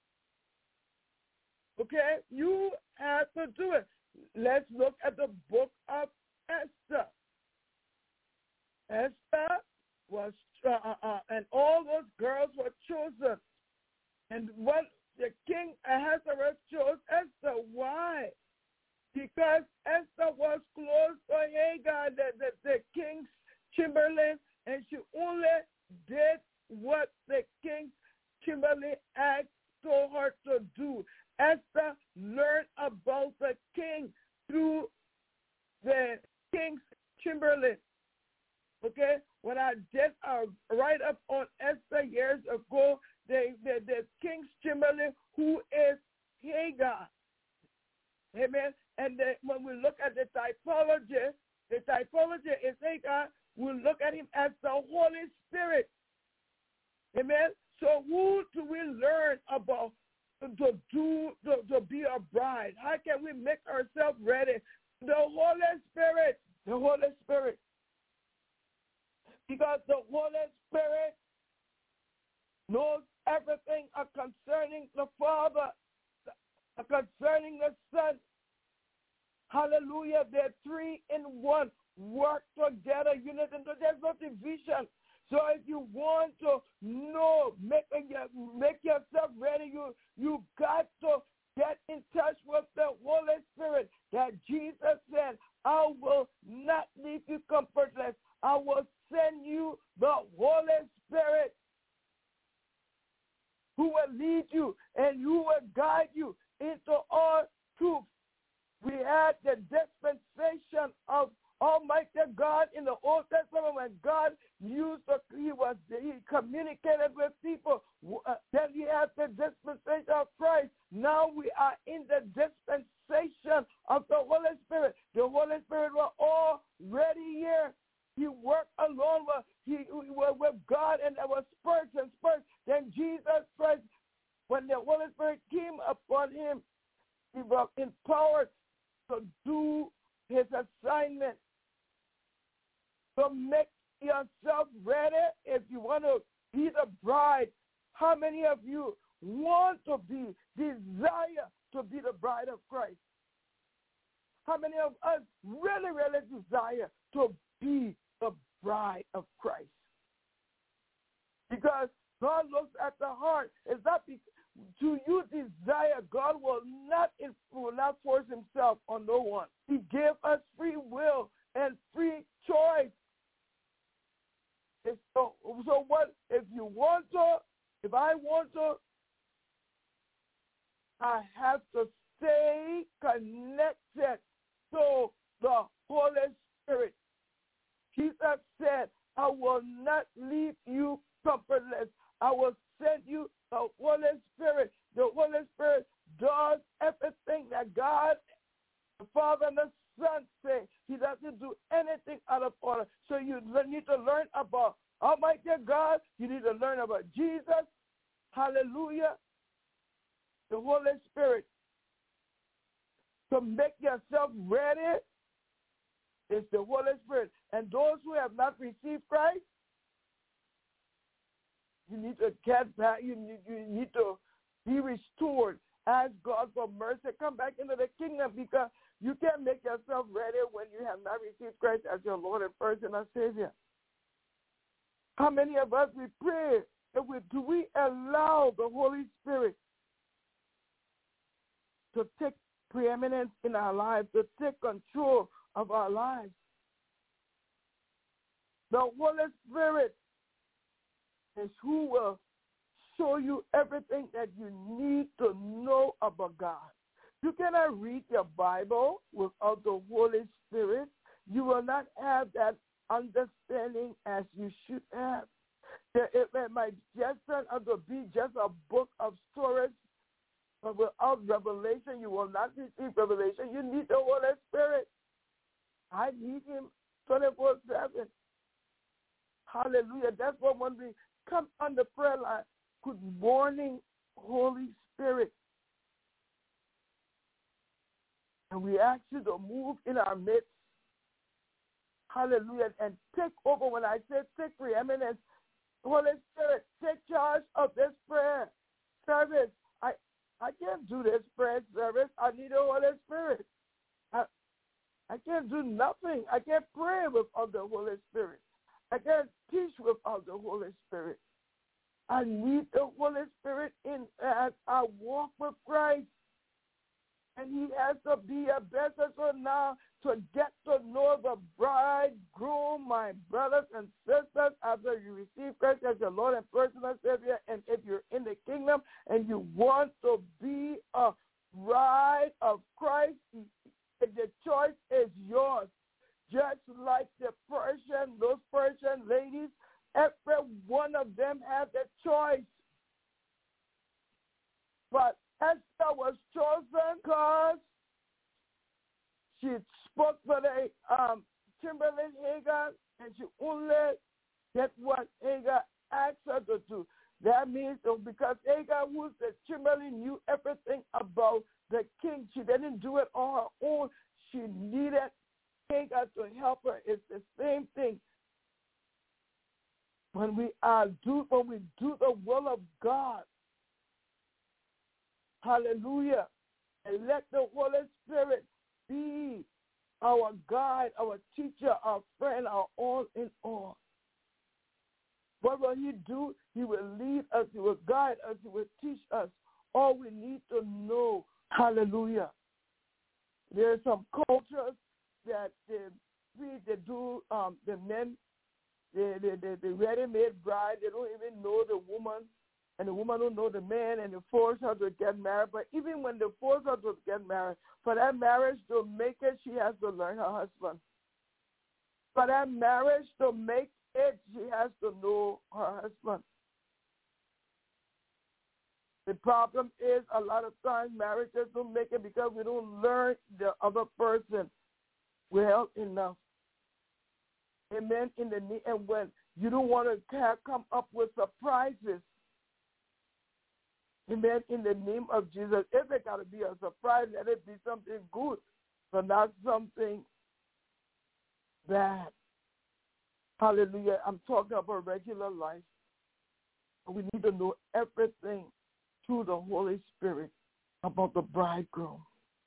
Okay? You have to do it. Let's look at the book of Esther. Esther was, uh, uh, and all those girls were chosen. And what the king Ahasuerus chose Esther. Why? Because Esther was close to Hagar, the, the, the king's chamberlain, and she only did what the king's chamberlain asked told her to do. Esther learned about the king through the king's chamberlain. Okay? When I did a write-up on Esther years ago, the, the, the king's chamberlain, who is Hagar. Amen? And the, when we look at the typology, the typology is Hagar, we look at him as the Holy Spirit. Amen? So who do we learn about to do, to, to be a bride? How can we make ourselves ready? The Holy Spirit. The Holy Spirit. Because the Holy Spirit knows everything concerning the Father, concerning the Son. Hallelujah. They're three in one. Work together, unit, and there's no division. So if you want to know, make, make yourself ready, you, you got to get in touch with the Holy Spirit that Jesus said, I will not leave you comfortless. I will send you the Holy Spirit who will lead you and who will guide you into all truth. We had the dispensation of Almighty God in the Old Testament when God used the, he was he now we are in the dispensation of the Holy Spirit. The Holy Spirit was already here. He worked alone with, he, with God, and there was spurts and spurts. Then Jesus Christ, when the Holy Spirit came upon him, he was empowered to do his assignment. So make yourself ready if you want to be the bride. How many of you want to be, desire to be the bride of Christ? How many of us really, really desire to be the bride of Christ? Because God looks at the heart. Is that because, do you desire? God will not, will not force himself on no one. He gave us free will and free choice. It's so, so what, if you want to, if I want to, I have to stay connected to the Holy Spirit. Jesus said, I will not leave you comfortless. I will send you the Holy Spirit. The Holy Spirit does everything that God, the Father, and the Son say. He doesn't do anything out of order. So you need to learn about Almighty God. You need to learn about Jesus. Hallelujah. The Holy Spirit. To make yourself ready is the Holy Spirit. And those who have not received Christ, you need to get back. You need, you need to be restored. Ask God for mercy. Come back into the kingdom, because you can't make yourself ready when you have not received Christ as your Lord and personal Savior. How many of us, we pray, if we, do we allow the Holy Spirit to take preeminence in our lives, to take control of our lives? The Holy Spirit is who will show you everything that you need to know about God. You cannot read your Bible without the Holy Spirit. You will not have that understanding as you should have. It, it might just turn out to be just a book of stories, but without revelation, you will not receive revelation. You need the Holy Spirit. I need him twenty-four seven. Hallelujah. That's what when we come on the prayer line, good morning, Holy Spirit. And we ask you to move in our midst. Hallelujah. And take over. When I say take preeminence, Holy Spirit, take charge of this prayer service. I, I can't do this prayer service. I need the Holy Spirit. I, I can't do nothing. I can't pray without the Holy Spirit. I can't teach without the Holy Spirit. I need the Holy Spirit in as I walk with Christ. And he has to be a vessel now to get to know the bridegroom, my brothers and sisters, after you receive Christ as your Lord and personal Savior. And if you're in the kingdom and you want to be a bride of Christ, the choice is yours. Just like the Persian, those Persian ladies, every one of them had the choice. But Esther was chosen because she spoke for the um, Timberland Hagar, and she only did what Hagar asked her to do. That means so because Hagar, who's the Timberland, knew everything about the king. She didn't do it on her own. She needed Hagar to help her. It's the same thing. When we are do when we do the will of God, hallelujah, and let the Holy Spirit be our guide, our teacher, our friend, our all in all. What will he do? He will lead us, he will guide us, he will teach us all we need to know. Hallelujah. There are some cultures that they, they do, um, the men, the, the, the, the ready-made bride, they don't even know the woman, and the woman don't know the man, and they force her to get married. But even when they force her to get married, for that marriage to make it, she has to learn her husband. For that marriage to make it, she has to know her husband. The problem is a lot of times marriages don't make it because we don't learn the other person well enough. Amen. In the and when you don't want to come up with surprises. Amen. In the name of Jesus, if it got to be a surprise, let it be something good, but not something bad. Hallelujah. I'm talking about regular life. We need to know everything through the Holy Spirit about the bridegroom.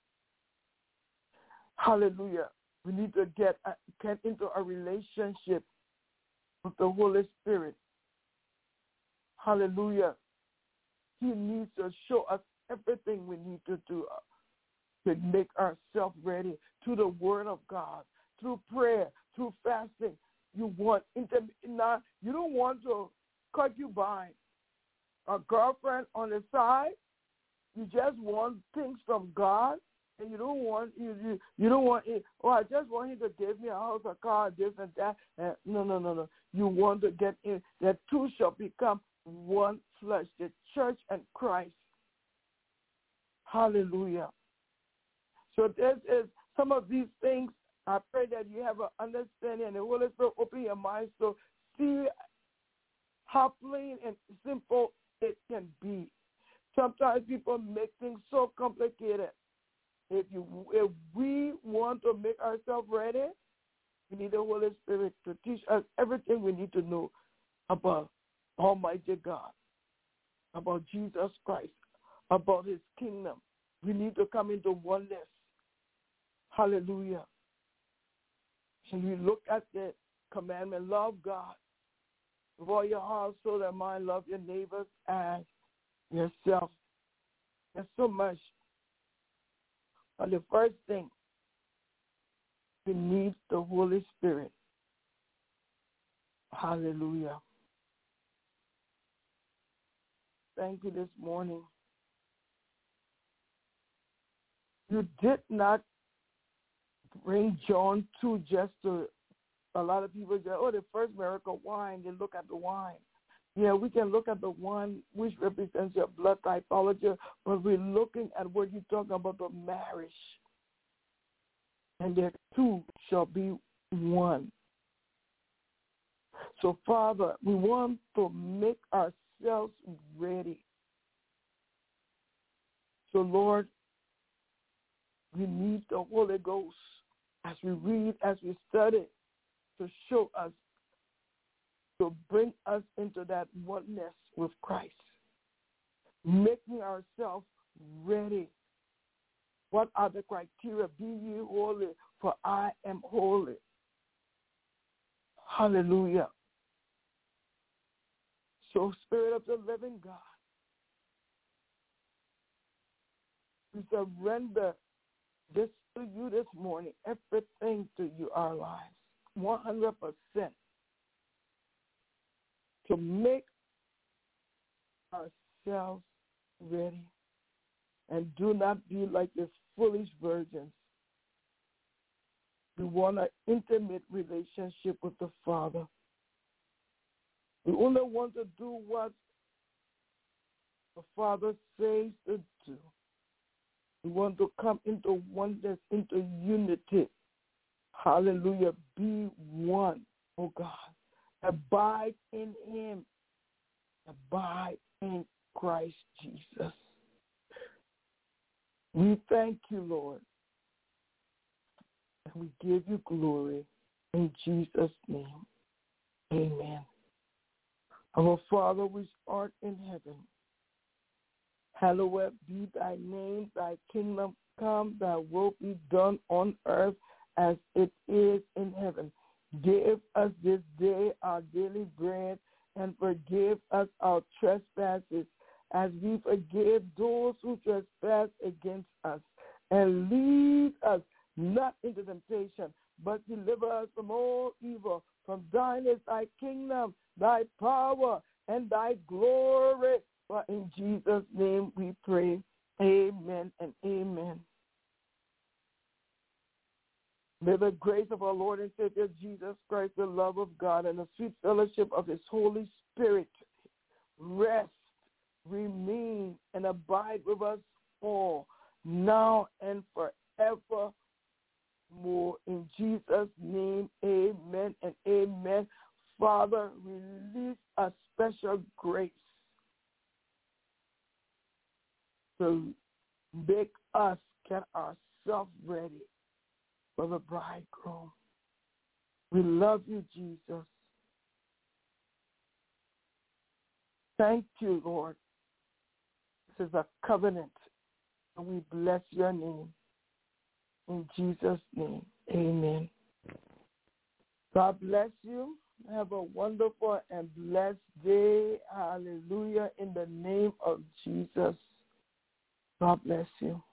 Hallelujah. We need to get, uh, get into a relationship with the Holy Spirit. Hallelujah. He needs to show us everything we need to do to make ourselves ready through the Word of God, through prayer, through fasting. You want intimate. Now, you don't want to cut you by a girlfriend on the side. You just want things from God, and you don't want you you, you don't want it. Oh, I just want Him to give me a house, a car, this and that. And no, no, no, no. You want to get in. That two shall become one flesh. The church and Christ. Hallelujah. So this is some of these things. I pray that you have an understanding and the Holy Spirit open your mind so see how plain and simple it can be. Sometimes people make things so complicated. If you, if we want to make ourselves ready, we need the Holy Spirit to teach us everything we need to know about Almighty God, about Jesus Christ, about His kingdom. We need to come into oneness. Hallelujah. So you look at the commandment, love God with all your heart, soul, and mind, love your neighbors as yourself. There's so much. But the first thing, you need the Holy Spirit. Hallelujah. Thank you this morning. You did not bring John two just to, a lot of people say, oh, the first miracle, wine. They look at the wine. Yeah, we can look at the wine, which represents your blood typology, but we're looking at what you're talking about, the marriage. And the two shall be one. So, Father, we want to make ourselves ready. So, Lord, we need the Holy Ghost as we read, as we study, to show us, to bring us into that oneness with Christ, making ourselves ready. What are the criteria? Be ye holy, for I am holy. Hallelujah. So, Spirit of the living God, we surrender this to you this morning, everything to you, our lives, one hundred percent, to make ourselves ready. And do not be like the foolish virgins. We want an intimate relationship with the Father. We only want to do what the Father says to do. We want to come into oneness, into unity. Hallelujah. Be one, oh God. Abide in Him. Abide in Christ Jesus. We thank you, Lord. And we give you glory in Jesus' name. Amen. Our Father which art in heaven, hallowed be thy name, thy kingdom come, thy will be done on earth as it is in heaven. Give us this day our daily bread, and forgive us our trespasses, as we forgive those who trespass against us. And lead us not into temptation, but deliver us from all evil. From thine is thy kingdom, thy power, and thy glory. For in Jesus' name we pray. Amen and amen. May the grace of our Lord and Savior Jesus Christ, the love of God, and the sweet fellowship of His Holy Spirit rest, remain and abide with us all, now and forevermore. In Jesus' name, amen and amen. Father, release a special grace to make us get ourselves ready for the bridegroom. We love you, Jesus. Thank you, Lord. This is a covenant, and we bless your name. In Jesus' name, amen. God bless you. Have a wonderful and blessed day. Hallelujah. In the name of Jesus. God bless you.